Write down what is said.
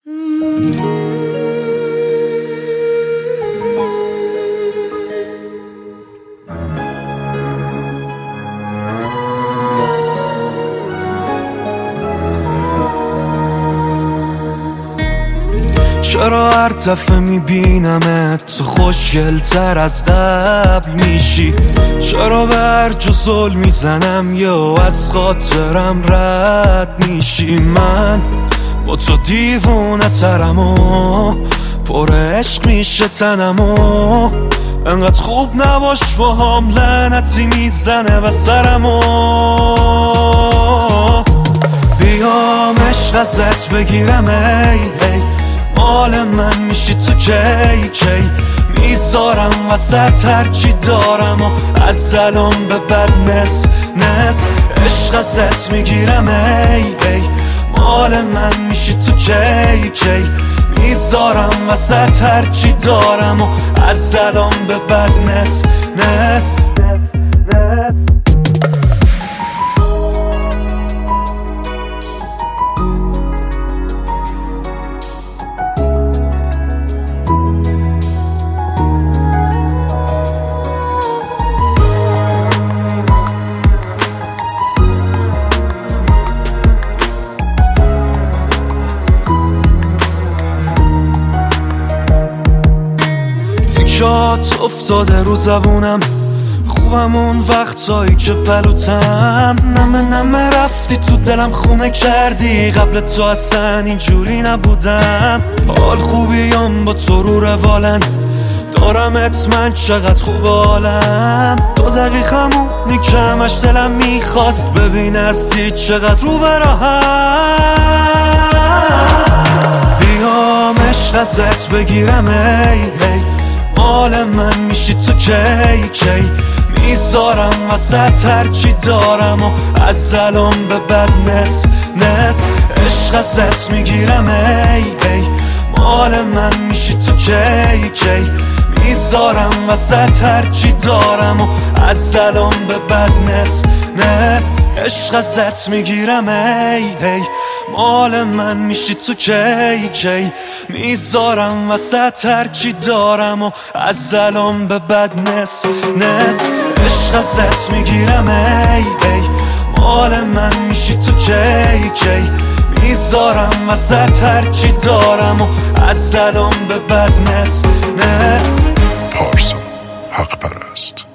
چرا هر دفعه میبینمت تو خوشگل‌تر از قبل میشی؟ چرا به هر جا زل میزنم یا از خاطرم رد میشی؟ من با تو دیوونه ترم و پر عشق میشه تنم و انقدر خوب نباش با هم، لعنتی میزنه و سرم و بیام عشق ازت بگیرم ای مال من میشی تو کی کی، میذارم وسط هرچی دارم و از الان به بعد نصف عشق ازت میگیرم ای مال من میشی تو کی کی، میذارم وسط هرچی دارم و از الان به بعد نصف تیکات افتاده رو زبونم، خوبم اون وقتایی که پلوتم، نمه رفتی تو دلم خونه کردی، قبل تو اصلا اینجوری نبودم، حال خوبیم با تو رو روالن دارمت من، چقدر خوب حالم، 2 دقیقه همونی که همش دلم میخواست ببین هستی چقدر رو براهم، بیام عشق ازت بگیرم ای مال من میشی تو کی کی، میذارم وسط هرچی دارم و از الان به بعد نصف عشق ازت میگیرم ای مال من میشی تو کی کی، میذارم وسط هرچی دارم و از الان به بعد نصف عشق ازت میگیرم ای مال من میشی تو کی کی، میذارم وسط هرچی دارم و از الان به بعد نصف عشق ازت میگیرم ای مال من میشی تو کی کی، میذارم وسط هرچی دارم و از الان به بعد نصف پارسا حق پرست.